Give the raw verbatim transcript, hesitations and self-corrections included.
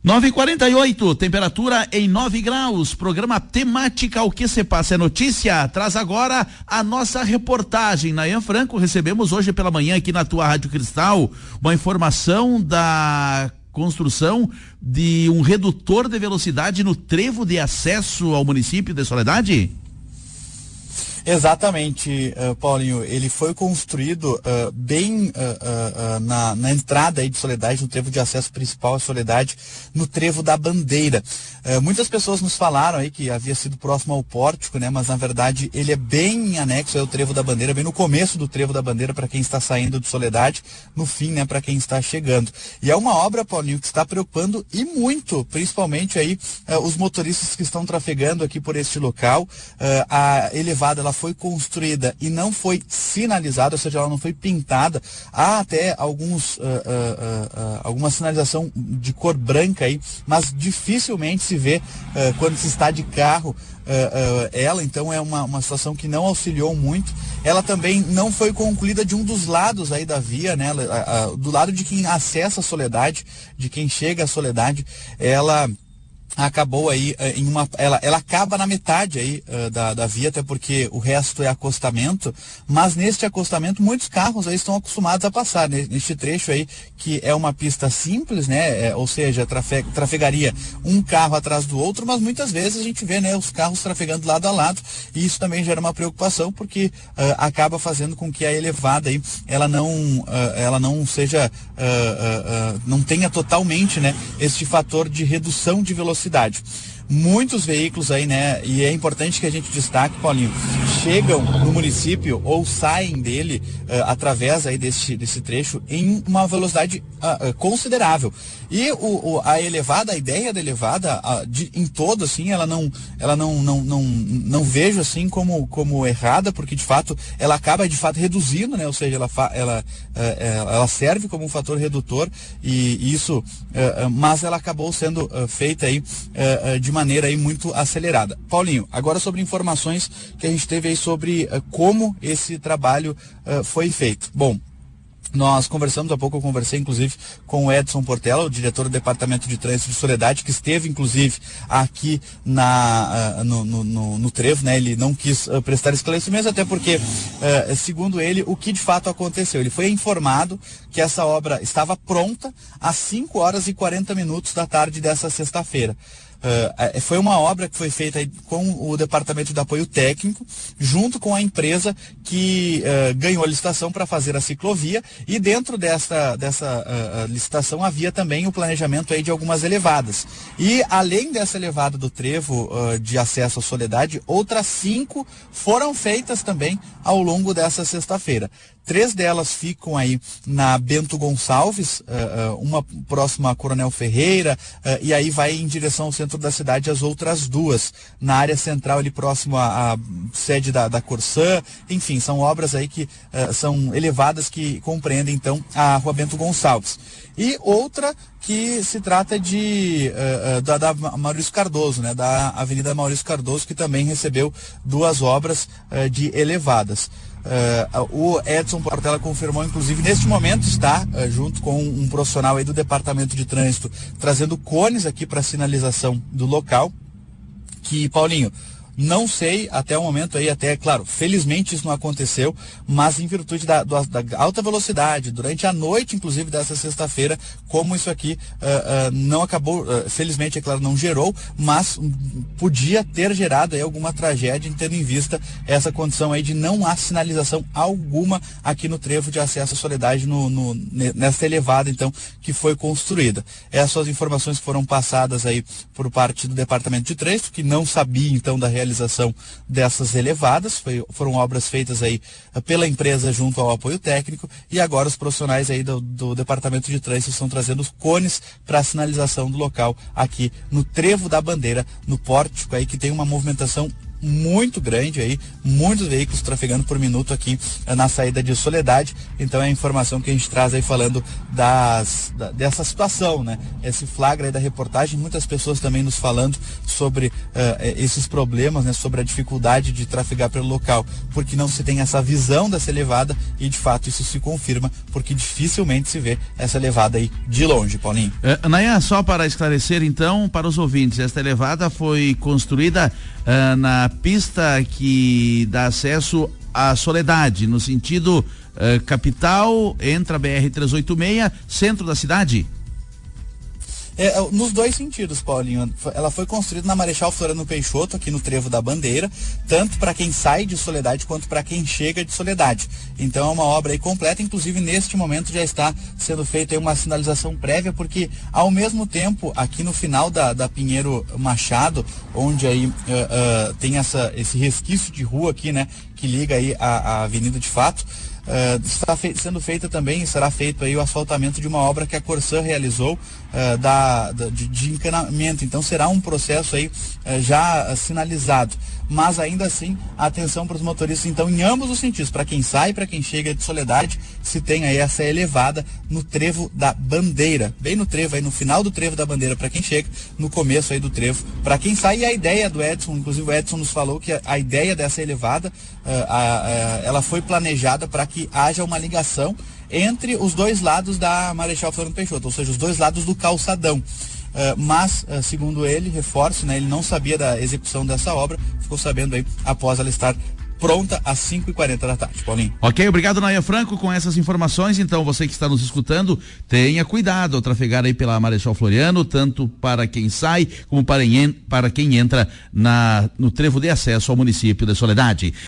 nove e quarenta e oito, temperatura em nove graus, programa Temática O Que Se Passa é Notícia, traz agora a nossa reportagem. Nayan Franco, recebemos hoje pela manhã aqui na tua Rádio Cristal uma informação da construção de um redutor de velocidade no trevo de acesso ao município de Soledade? Exatamente, uh, Paulinho, ele foi construído uh, bem uh, uh, uh, na, na entrada aí de Soledade, no trevo de acesso principal à Soledade, no trevo da Bandeira. Uh, muitas pessoas nos falaram aí que havia sido próximo ao pórtico, né? Mas na verdade ele é bem anexo ao trevo da Bandeira, bem no começo do trevo da Bandeira para quem está saindo de Soledade, no fim, né, para quem está chegando. E é uma obra, Paulinho, que está preocupando e muito, principalmente aí uh, os motoristas que estão trafegando aqui por este local. Uh, a elevada, ela foi construída e não foi sinalizada, ou seja, ela não foi pintada. Há até alguns, uh, uh, uh, uh, alguma sinalização de cor branca aí, mas dificilmente se vê uh, quando se está de carro uh, uh, ela, então é uma, uma situação que não auxiliou muito. Ela também não foi concluída de um dos lados aí da via, né? Uh, uh, do lado de quem acessa a Soledade, de quem chega à Soledade, ela acabou aí uh, em uma, ela, ela acaba na metade aí uh, da, da via, até porque o resto é acostamento, mas neste acostamento muitos carros aí estão acostumados a passar, né? Neste trecho aí, que é uma pista simples, né? É, ou seja, trafe, trafegaria um carro atrás do outro, mas muitas vezes a gente vê, né, os carros trafegando lado a lado, e isso também gera uma preocupação, porque uh, acaba fazendo com que a elevada aí, ela não, uh, ela não seja, uh, uh, uh, não tenha totalmente, né, este fator de redução de velocidade. Muitos veículos aí, né, e é importante que a gente destaque, Paulinho, chegam no município ou saem dele uh, através aí desse, desse trecho em uma velocidade uh, uh, considerável. E o, o, a elevada, a ideia da elevada, uh, de, em todo, assim, ela não, ela não, não, não, não vejo assim como, como errada, porque de fato ela acaba de fato reduzindo, né, ou seja, ela, fa, ela, uh, ela serve como um fator redutor, e isso, uh, uh, mas ela acabou sendo uh, feita aí uh, uh, de maneira aí muito acelerada. Paulinho, agora sobre informações que a gente teve aí sobre uh, como esse trabalho uh, foi feito. Bom, nós conversamos, há pouco eu conversei inclusive com o Edson Portela, o diretor do Departamento de Trânsito de Soledade, que esteve inclusive aqui na, uh, no, no, no, no trevo, né? Ele não quis uh, prestar esclarecimentos, até porque, uh, segundo ele, o que de fato aconteceu? Ele foi informado que essa obra estava pronta às cinco horas e quarenta minutos da tarde dessa sexta-feira. Uh, foi uma obra que foi feita aí com o Departamento de Apoio Técnico, junto com a empresa que uh, ganhou a licitação para fazer a ciclovia, e dentro dessa, dessa uh, licitação havia também o planejamento aí de algumas elevadas. E além dessa elevada do trevo uh, de acesso à Soledade, outras cinco foram feitas também ao longo dessa sexta-feira. Três delas ficam aí na Bento Gonçalves, uh, uma próxima a Coronel Ferreira, uh, e aí vai em direção ao centro da cidade as outras duas, na área central ali próximo à, à sede da, da Corsã. Enfim, são obras aí que uh, são elevadas, que compreendem então a Rua Bento Gonçalves. E outra que se trata de uh, uh, da, da Maurício Cardoso, né, da Avenida Maurício Cardoso, que também recebeu duas obras uh, de elevadas. Uh, o Edson Portela confirmou, inclusive, neste momento está uh, junto com um profissional aí do Departamento de Trânsito, trazendo cones aqui para sinalização do local, que, Paulinho, não sei até o momento aí, até, claro, felizmente isso não aconteceu, mas em virtude da, da, da alta velocidade, durante a noite, inclusive, dessa sexta-feira, como isso aqui uh, uh, não acabou, uh, felizmente, é claro, não gerou, mas um, podia ter gerado aí alguma tragédia, tendo em vista essa condição aí de não há sinalização alguma aqui no trevo de acesso à Soledade, no, no, nessa elevada, então, que foi construída. Essas são as informações que foram passadas aí por parte do Departamento de Trânsito, que não sabia, então, da realização realização dessas elevadas. Foi, foram obras feitas aí pela empresa junto ao apoio técnico, e agora os profissionais aí do, do Departamento de Trânsito estão trazendo os cones para a sinalização do local aqui no trevo da Bandeira, no pórtico aí, que tem uma movimentação muito grande aí, muitos veículos trafegando por minuto aqui uh, na saída de Soledade. Então é a informação que a gente traz aí falando das, da, dessa situação, né? Esse flagra aí da reportagem, muitas pessoas também nos falando sobre uh, esses problemas, né? Sobre a dificuldade de trafegar pelo local, porque não se tem essa visão dessa elevada e de fato isso se confirma, porque dificilmente se vê essa elevada aí de longe, Paulinho. Uh, Nayan, só para esclarecer então para os ouvintes, esta elevada foi construída uh, na pista que dá acesso à Soledade, no sentido uh, capital, entra a B R trezentos e oitenta e seis, centro da cidade? É, nos dois sentidos, Paulinho. Ela foi construída na Marechal Floriano Peixoto, aqui no Trevo da Bandeira, tanto para quem sai de Soledade quanto para quem chega de Soledade. Então é uma obra aí completa, inclusive neste momento já está sendo feita aí uma sinalização prévia, porque ao mesmo tempo, aqui no final da, da Pinheiro Machado, onde aí uh, uh, tem essa, esse resquício de rua aqui, né, que liga aí a, a Avenida de Fato, Uh, está fe- sendo feita também, será feito aí o asfaltamento de uma obra que a Corsã realizou uh, da, da, de, de encanamento. Então será um processo aí uh, já uh, sinalizado. Mas ainda assim, atenção para os motoristas, então, em ambos os sentidos, para quem sai e para quem chega de Soledade, se tem aí essa elevada no Trevo da Bandeira, bem no trevo aí, no final do Trevo da Bandeira para quem chega, no começo aí do trevo para quem sai. E a ideia do Edson, inclusive o Edson nos falou que a, a ideia dessa elevada, uh, a, a, ela foi planejada para que haja uma ligação entre os dois lados da Marechal Floriano Peixoto, ou seja, os dois lados do calçadão. Uh, mas, uh, segundo ele, reforço, né, ele não sabia da execução dessa obra, ficou sabendo aí após ela estar pronta às cinco e quarenta da tarde, Paulinho. Ok, obrigado, Nayan Franco, com essas informações. Então, você que está nos escutando, tenha cuidado ao trafegar aí pela Marechal Floriano, tanto para quem sai como para, para quem entra na, no trevo de acesso ao município de Soledade.